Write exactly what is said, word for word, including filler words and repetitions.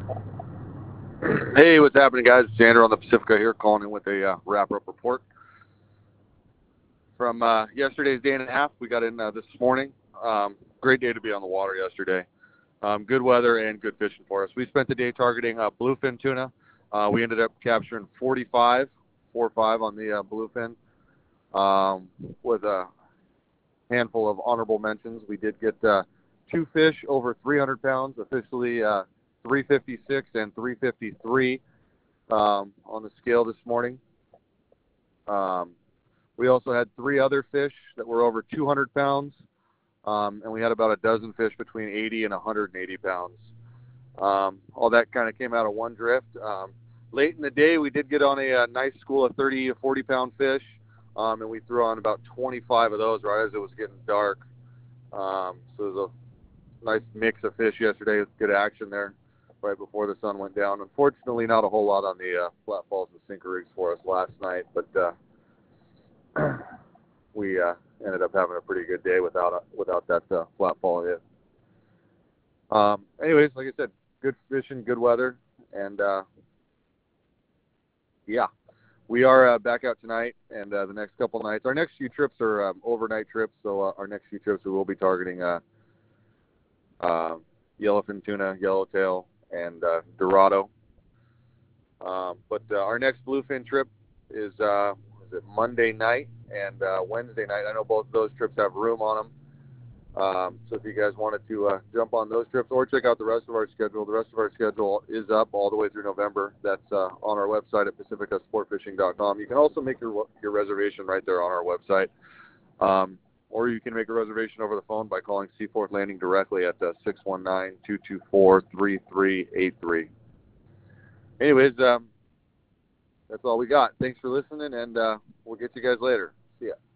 Hey, what's happening, guys? Xander on the Pacifica here, calling in with a uh, wrap-up report from uh, yesterday's day and a half. We got in uh, this morning. Um, great day to be on the water yesterday. Um, good weather and good fishing for us. We spent the day targeting uh, bluefin tuna. Uh, we ended up capturing forty-five, four five on the uh, bluefin, um, with a handful of honorable mentions. We did get uh, two fish over three hundred pounds, officially uh, three fifty-six and three fifty-three. Um, on the scale this morning. Um, we also had three other fish that were over two hundred pounds, um, and we had about a dozen fish between eighty and one hundred eighty pounds. Um, all that kind of came out of one drift. Um, late in the day, we did get on a, a nice school of thirty to forty pound fish, um, and we threw on about twenty-five of those right as it was getting dark. Um, so it was a nice mix of fish yesterday with good action there right before the sun went down. Unfortunately, not a whole lot on the uh, flat falls and sinker rigs for us last night, but uh, we uh, ended up having a pretty good day without uh, without that uh, flat fall hit. Um, anyways, like I said, good fishing, good weather, and uh, yeah, we are uh, back out tonight and uh, the next couple nights. Our next few trips are um, overnight trips, so uh, our next few trips we will be targeting uh, uh, yellowfin tuna, yellowtail, and uh, Dorado. Um, but uh, our next bluefin trip is, uh, is it Monday night and uh, Wednesday night. I know both of those trips have room on them. Um, so if you guys wanted to uh, jump on those trips or check out the rest of our schedule, the rest of our schedule is up all the way through November. That's uh, on our website at pacifica sport fishing dot com. You can also make your your reservation right there on our website. Um, or you can make a reservation over the phone by calling Seaforth Landing directly at uh, six one nine, two two four, three three eight three. Anyways, um, that's all we got. Thanks for listening, and uh, we'll get you guys later. See ya.